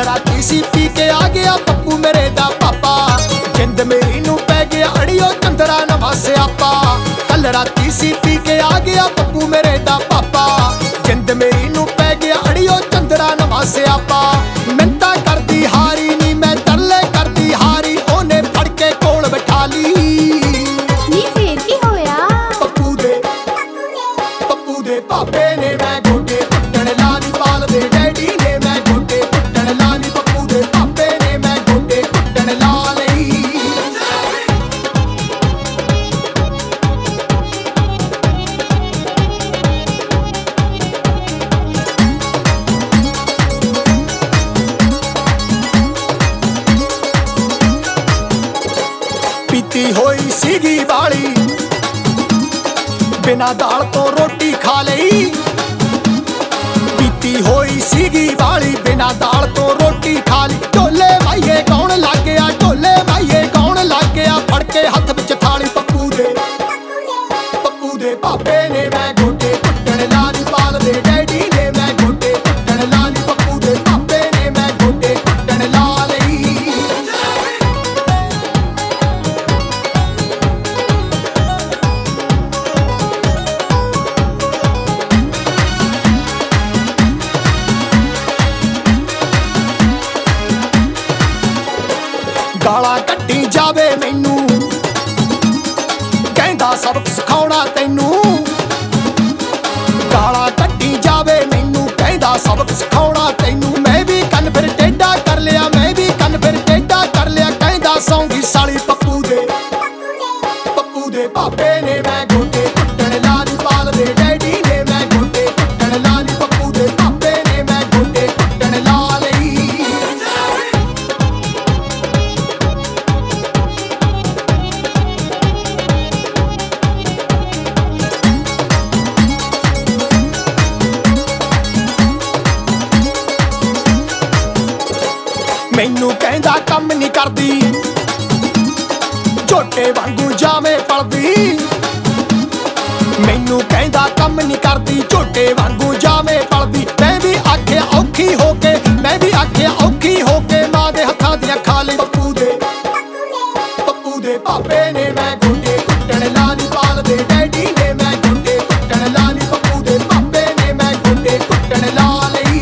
राती C P के आ गया पप्पू मेरे दा पापा। जिंद मेरी नू पै गया अड़ियो चंदरा नवा स्यापा। कल राती सी पी के आ गया पप्पू मेरे दा पापा। जिंद मेरी नू पै गया अड़ियो चंदरा नवा स्यापा। मिन्नतां करदी हारी नी मैं तरले करदी हारी, ओने फड़ के कोल बिठा ली। नी फेर की होया? पप्पू दे पापे ने मैं गोडे पुट्टण लाली पाल दे डैडी ने मैं गोडे पुट्टण लाली। पप्पू दे पापे ने मैं गोडे पुट्टण ला लई। पीती होई सीगी बाली, बिना दाल तो रोटी खा लई। पीती होई सीगी बाली, बिना दाल तो रोटी खा ली। ढोले भाईए कौन लग गया, ढोले भाईए कौन लग गया, फड़ के हथ विच थाली। पप्पू दे पापे ने मैं गोडे पुट्टण लाली पाल दे डैडी ने मैं गोडे पुट्टण लाली। पप्पू दे पापे ने मैं गोडे पुट्टण ला लई। गाला कट्टी जावे मैनू, कहंदा सबक सिखाउणा तैनू। गाला कट्टी जावे मैनू, कहंदा सबक सिखाउणा तैनू। मैं भी कन फिर टेढ़ा कर लिया, मैं भी कन फिर टेढ़ा कर लिया, कहंदा सौंगी साली। पप्पू दे पापे ने मैं गोडे पुट्टण लाली पाल दे डैडी ने मैं गोडे पुट्टण लाली। पप्पू दे पापे ने मैं गोडे पुट्टण ला लई। मैनू कहंदा कम नहीं करदी, झोटे वांगू जावे पलदी। मैनू कहंदा कम नहीं करदी, झोटे वांगू जावे पलदी। मैं भी आखिया औखी होके, मैं भी आखिया औखी होके, मां दे हत्थां दियां खा लई। पप्पू दे पापे ने मैं गोडे पुट्टण लाली पाल दे डैडी ने मैं गोडे पुट्टण लाली। पप्पू दे पापे ने मैं गोडे पुट्टण ला लई।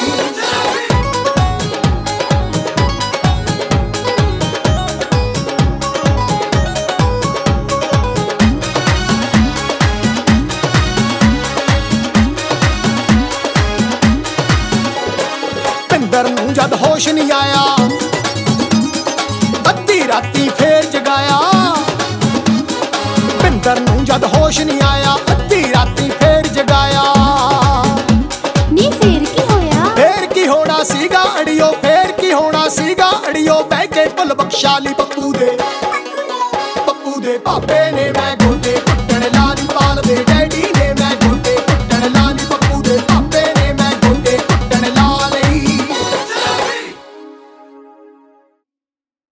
पिंदर नूं जद होश नहीं आया, अद्धी राती फेर जगाया। पिंदर नूं जद होश नहीं आया, अद्धी राती फेर जगाया। नी फेर की होया? फेर की होना सीगा अड़ियो, फेर की होना सीगा अड़ियो, बह के भुल बख्शा ली। पप्पू दे पापे ने मैं गोडे पुट्टण लाली पाल दे डैडी।